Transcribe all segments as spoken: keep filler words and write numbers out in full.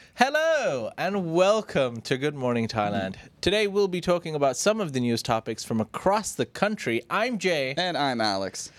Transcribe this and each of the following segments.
Hello and welcome to Good Morning Thailand. Today we'll be talking about some of the news topics from across the country. I'm Jay. And I'm Alex.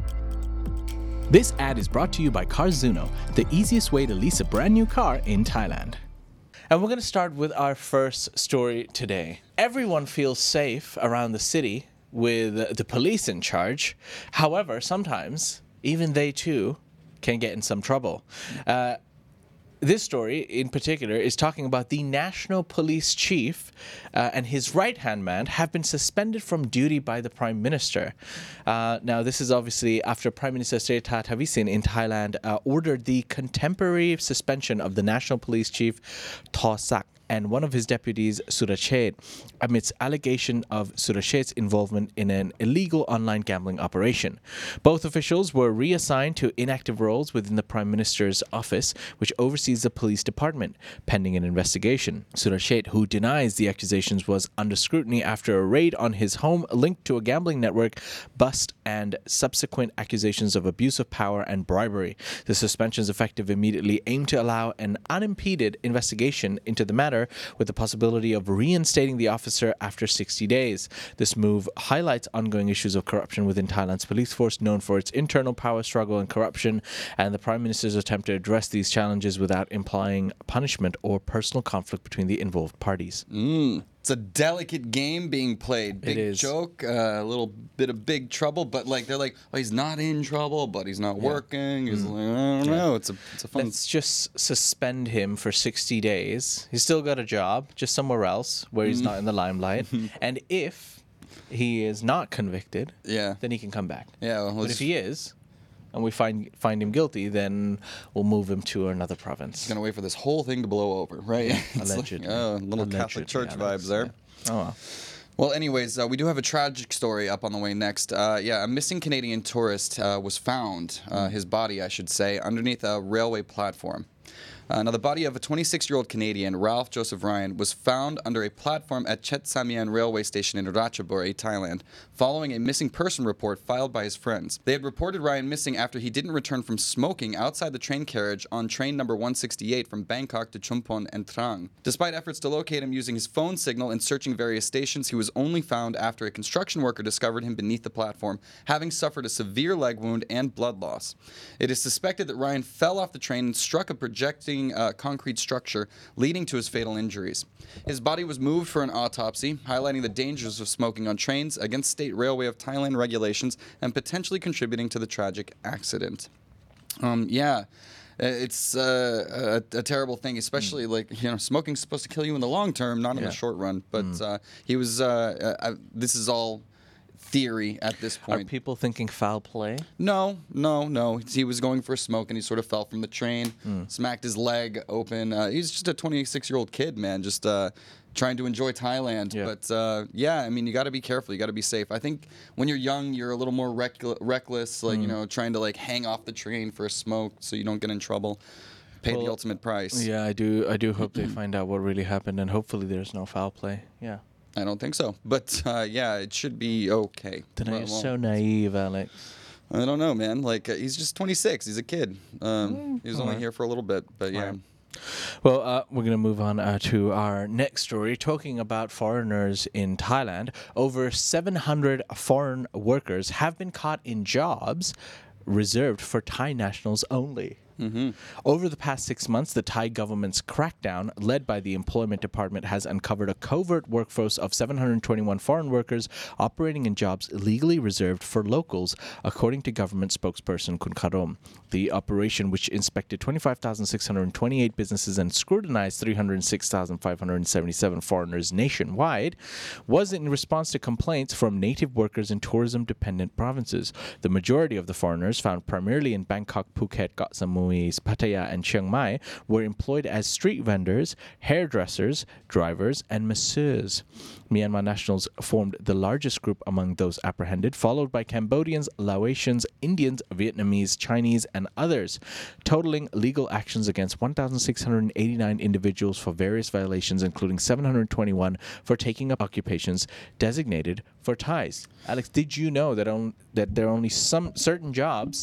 This ad is brought to you by Carzuno, the easiest way to lease a brand new car in Thailand. And we're going to start with our first story today. Everyone feels safe around the city with the police in charge. However, sometimes even they too can get in some trouble. Uh, This story, in particular, is talking about the National Police Chief uh, and his right-hand man have been suspended from duty by the Prime Minister. Uh, now, this is obviously after Prime Minister Srettha Thavisin in Thailand uh, ordered the contemporary suspension of the National Police Chief Thawsak and one of his deputies, Surachet, amidst allegation of Surachet's involvement in an illegal online gambling operation. Both officials were reassigned to inactive roles within the Prime Minister's office, which oversees the police department, pending an investigation. Surachet, who denies the accusations, was under scrutiny after a raid on his home linked to a gambling network bust and subsequent accusations of abuse of power and bribery. The suspensions, effective immediately, aim to allow an unimpeded investigation into the matter, with the possibility of reinstating the officer after sixty days. This move highlights ongoing issues of corruption within Thailand's police force, known for its internal power struggle and corruption, and the Prime Minister's attempt to address these challenges without implying punishment or personal conflict between the involved parties. Mm. It's a delicate game being played. Big It is. joke, a uh, little bit of big trouble, but like they're like, oh, he's not in trouble, but he's not Yeah. working. He's Mm. like, I don't Yeah. know. It's a it's a fun. Let's just suspend him for sixty days. He's still got a job, just somewhere else where he's not in the limelight. And if he is not convicted, yeah, then he can come back. yeah. Well, But let's if he is, and we find find him guilty, then we'll move him to another province. gonna wait for this whole thing to blow over, right? It's Allegedly. Like, oh, little Allegedly, Catholic Church Alex, vibes there. yeah. Oh, well. Well, anyways, uh, we do have a tragic story up on the way next. Uh, yeah, a missing Canadian tourist uh, was found, uh, his body, I should say, underneath a railway platform. Uh, now, the body of a twenty-six-year-old Canadian, Ralph Joseph Ryan, was found under a platform at Chet Samian railway station in Ratchaburi, Thailand, following a missing person report filed by his friends. They had reported Ryan missing after he didn't return from smoking outside the train carriage on train number one sixty-eight from Bangkok to Chumpon and Trang. Despite efforts to locate him using his phone signal and searching various stations, he was only found after a construction worker discovered him beneath the platform, having suffered a severe leg wound and blood loss. It is suspected that Ryan fell off the train and struck a projecting Uh, concrete structure, leading to his fatal injuries. His body was moved for an autopsy, highlighting the dangers of smoking on trains, against State Railway of Thailand regulations, and potentially contributing to the tragic accident. Um, yeah. It's uh, a, a terrible thing, especially mm. like, you know, smoking's supposed to kill you in the long term, not in Yeah. the short run. But Mm. uh, he was, uh, uh, this is all theory at this Are point. people thinking foul play? No, no, no. He was going for a smoke and he sort of fell from the train, Mm. smacked his leg open. Uh, he's just a twenty-six-year-old kid, man, just uh, trying to enjoy Thailand. Yeah. But uh, yeah, I mean, you got to be careful. You got to be safe. I think when you're young, you're a little more reck- reckless, like, Mm. you know, trying to like hang off the train for a smoke so you don't get in trouble. Pay Well, the ultimate price. Yeah, I do. I do hope they find out what really happened, and hopefully there's no foul play. Yeah. I don't think so. But uh, yeah, it should be okay. Then Well, you're well, so naive, Alex. I don't know, man. Like, uh, he's just twenty-six. He's a kid. Um, he was only alright. here for a little bit. But yeah. Alright. Well, uh, we're going to move on uh, to our next story, talking about foreigners in Thailand. Over seven hundred foreign workers have been caught in jobs reserved for Thai nationals only. Mm-hmm. Over the past six months, the Thai government's crackdown, led by the Employment Department, has uncovered a covert workforce of seven hundred twenty-one foreign workers operating in jobs illegally reserved for locals, according to government spokesperson Kun Karom. The operation, which inspected twenty-five thousand six hundred twenty-eight businesses and scrutinized three hundred six thousand five hundred seventy-seven foreigners nationwide, was in response to complaints from native workers in tourism-dependent provinces. The majority of the foreigners, found primarily in Bangkok, Phuket, Koh Samui, Pattaya, and Chiang Mai, were employed as street vendors, hairdressers, drivers, and masseurs. Myanmar nationals formed the largest group among those apprehended, followed by Cambodians, Laotians, Indians, Vietnamese, Chinese, and others, totaling legal actions against one thousand six hundred eighty-nine individuals for various violations, including seven hundred twenty-one for taking up occupations designated for Thais. Alex, did you know that on, that there are only some certain jobs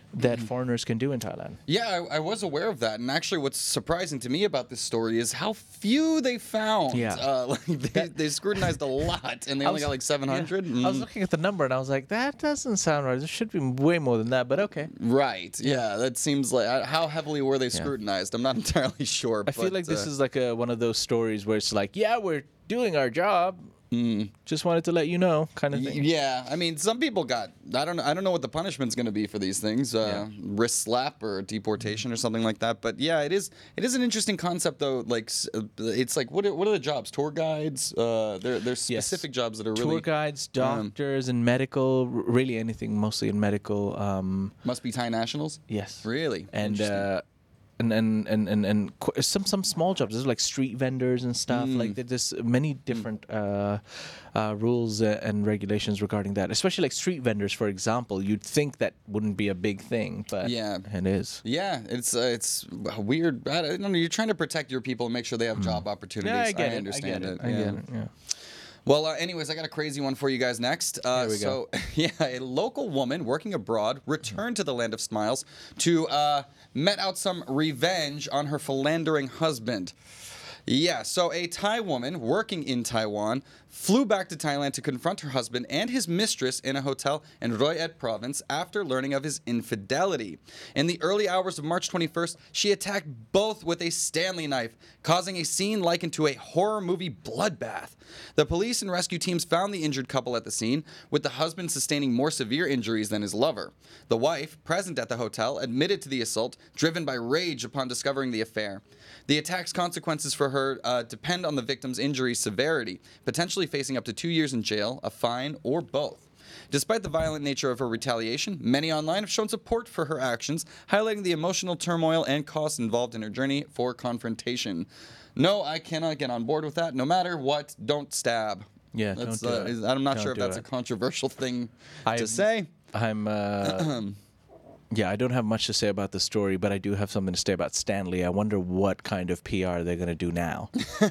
that foreigners can do in Thailand. Yeah, I, I was aware of that, and actually, what's surprising to me about this story is how few they found. Yeah. uh, like they, they scrutinized a lot, and they I only was- got like seven hundred. Yeah. I was looking at the number and I was like, that doesn't sound right. There should be way more than that, but okay. Right. Yeah, that seems like uh, how heavily were they scrutinized? I'm not entirely sure. I feel but, like this uh, is like a, one of those stories where it's like, yeah, we're doing our job. Just wanted to let you know, kind of y- thing. Yeah, I mean, some people got. I don't. know I don't know what the punishment's going to be for these things. Uh, Wrist slap or deportation or something like that. But yeah, it is. It is an interesting concept, though. Like, s- uh, it's like what are, what are the jobs? Tour guides. Uh, there there's Yes. specific jobs that are really Tour guides, doctors, and medical, r- really anything, mostly in medical. Um, must be Thai nationals. yes. Really. And Interesting. uh, and and and and, and qu- some some small jobs. There's like street vendors and stuff. Mm. Like there- there's many different uh, uh, rules uh, and regulations regarding that. Especially like street vendors, for example. You'd think that wouldn't be a big thing, but Yeah. it is. Yeah, it's uh, it's weird. I don't know. You're trying to protect your people and make sure they have job opportunities. Mm. Yeah, I get it. understand I get it. it. I yeah. get it. Yeah. Well, uh, anyways, I got a crazy one for you guys next. Uh, Here we so, yeah, a local woman working abroad returned to the Land of Smiles to uh, met out some revenge on her philandering husband. Yeah, so a Thai woman working in Taiwan flew back to Thailand to confront her husband and his mistress in a hotel in Roi Et province after learning of his infidelity. In the early hours of March twenty-first, she attacked both with a Stanley knife, causing a scene likened to a horror movie bloodbath. The police and rescue teams found the injured couple at the scene, with the husband sustaining more severe injuries than his lover. The wife, present at the hotel, admitted to the assault, driven by rage upon discovering the affair. The attack's consequences for her uh, depend on the victim's injury severity, potentially facing up to two years in jail, a fine, or both. Despite the violent nature of her retaliation, many online have shown support for her actions, highlighting the emotional turmoil and costs involved in her journey for confrontation. No, I cannot get on board with that. No matter what, don't stab. Yeah, That's, don't do uh, it. is- I'm not Don't sure if do that's it. a controversial thing I'm- to say. I'm. Uh, yeah, I don't have much to say about the story, but I do have something to say about Stanley. I wonder what kind of P R they're going to do now.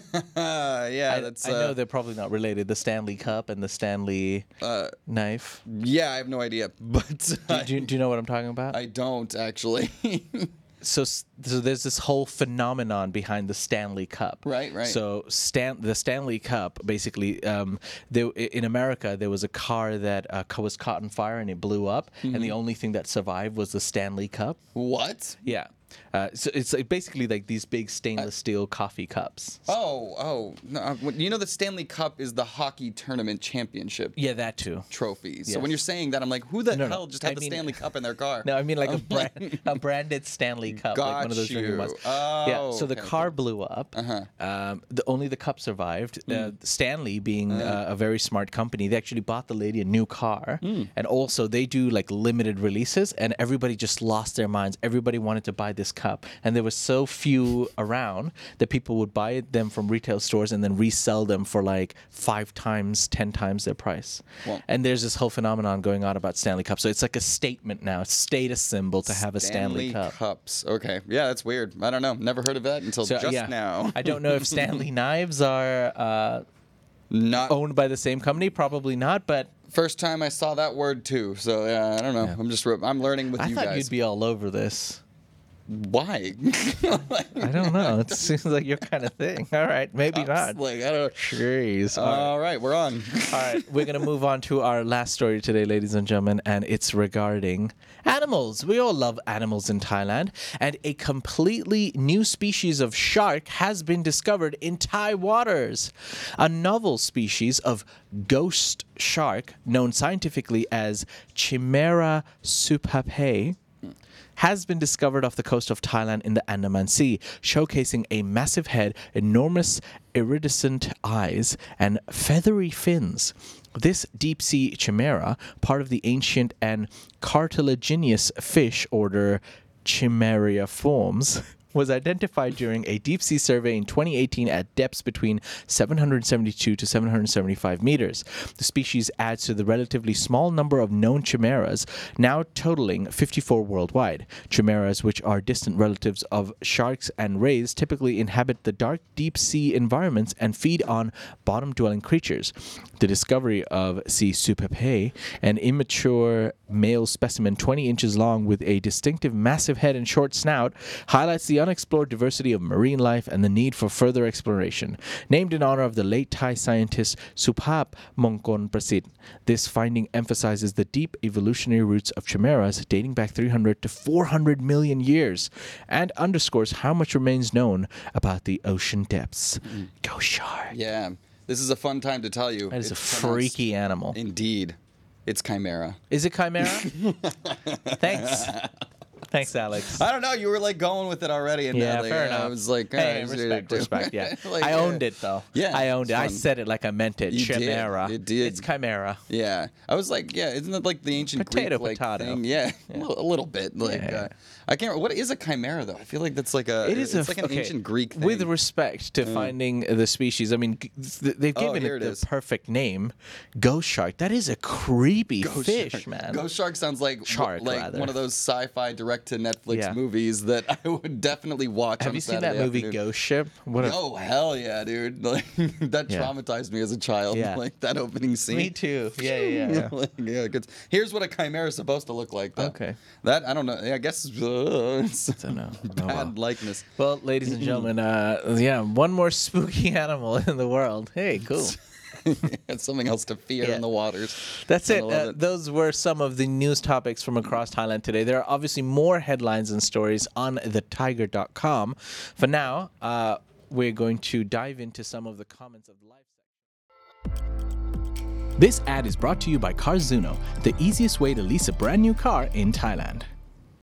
Uh, yeah, I, that's. I know uh, they're probably not related. The Stanley Cup and the Stanley uh, knife. yeah, I have no idea, but Do, uh, do, you- do you know what I'm talking about? I don't actually. so, s- so there's this whole phenomenon behind the Stanley Cup. Right, right. So Stan, the Stanley Cup, basically, um, there, in America, there was a car that uh, ca- was caught on fire and it blew up, and Mm-hmm. the only thing that survived was the Stanley Cup. What? Yeah. Uh, so it's like basically like these big stainless steel coffee cups. Oh, oh, no, uh, you know the Stanley Cup is the hockey tournament championship Yeah, that too. trophy. So Yes. when you're saying that, I'm like, who the No, no, hell just had I the mean- Stanley Cup in their car? No, I mean like a I'm brand, a branded Stanley Cup, like one of those Got drinking you. ones. Oh, yeah. So the okay, car okay. blew up. Uh-huh. Um, the only the cup survived. Uh, Mm. Stanley, being uh, a very smart company, they actually bought the lady a new car, Mm. and also they do like limited releases, and everybody just lost their minds. Everybody wanted to buy this cup, and there was so few around that people would buy them from retail stores and then resell them for like five times, ten times their price. Well- and there's this whole phenomenon going on about Stanley Cup. So it's like a statement now, it's a status symbol to have a Stanley, Cup. Cups. Okay, yeah, that's weird. I don't know. Never heard of that until So, just yeah, now. I don't know if Stanley knives are uh, Not owned by the same company. Probably not, but first time I saw that word too. So yeah, I don't know. I'm just re- I'm learning with I you thought guys. you'd be all over this. Why? I don't know. It seems like your kind of thing. All right, maybe not. Like I don't. Jeez. All right. All right, we're on. All right, we're going to move on to our last story today, ladies and gentlemen, and it's regarding animals. We all love animals in Thailand, and a completely new species of shark has been discovered in Thai waters. A novel species of ghost shark, known scientifically as Chimera supape, has been discovered off the coast of Thailand in the Andaman Sea, showcasing a massive head, enormous iridescent eyes, and feathery fins. This deep-sea chimera, part of the ancient and cartilaginous fish order Chimeriiformes, was identified during a deep-sea survey in twenty eighteen at depths between seven hundred seventy-two to seven hundred seventy-five meters. The species adds to the relatively small number of known chimeras, now totaling fifty-four worldwide. Chimeras, which are distant relatives of sharks and rays, typically inhabit the dark deep-sea environments and feed on bottom-dwelling creatures. The discovery of C. supape, an immature male specimen twenty inches long with a distinctive massive head and short snout, highlights the unexplored diversity of marine life and the need for further exploration. Named in honor of the late Thai scientist Supap Mongkon Prasit, this finding emphasizes the deep evolutionary roots of chimeras dating back three hundred to four hundred million years and underscores how much remains known about the ocean depths. Mm-hmm. Go shark. Yeah. This is a fun time to tell you. That is it's a freaky animal. Indeed. It's chimera. Is it chimera? Thanks. Thanks, Alex. I don't know. You were like going with it already, and yeah, like, fair I enough. was like, oh, hey, I was respect, ready to respect. do. Yeah, like, I yeah. owned it though. Yeah, I owned it. it's I fun. said it like I meant it. You did. Chimera. You did. It's chimera. Yeah, I was like, yeah, isn't that like the ancient Potato, Greek like potato. thing? Yeah, Yeah. A, little, a little bit. Like, Yeah. uh, I can't. What is a chimera though? I feel like that's like a. It is it's a, like an okay, ancient Greek thing. With respect to finding the species, I mean, g- th- they've Oh, given here it it the is. perfect name, ghost shark. That is a creepy Ghost fish, shark. man. Ghost shark sounds like Shark, like rather. one of those sci-fi direct to Netflix Yeah. movies that I would definitely watch. Have on you a seen that Saturday movie afternoon. Ghost Ship? What a, Oh hell yeah, dude! Like that Yeah. traumatized me as a child. Yeah. Like that opening scene. me too. Yeah, yeah, yeah. Like, yeah, 'cause here's what a chimera is supposed to look like. Though. Okay. That I don't know. I guess uh, it's I don't know. Oh, bad well. likeness. Well, ladies and gentlemen, uh, yeah, one more spooky animal in the world. Hey, cool. It's something else to fear Yeah. in the waters. That's I it. love Uh, it. those were some of the news topics from across Thailand today. There are obviously more headlines and stories on the tiger dot com. For now, uh, we're going to dive into some of the comments of the live section. This ad is brought to you by Carzuno, the easiest way to lease a brand new car in Thailand.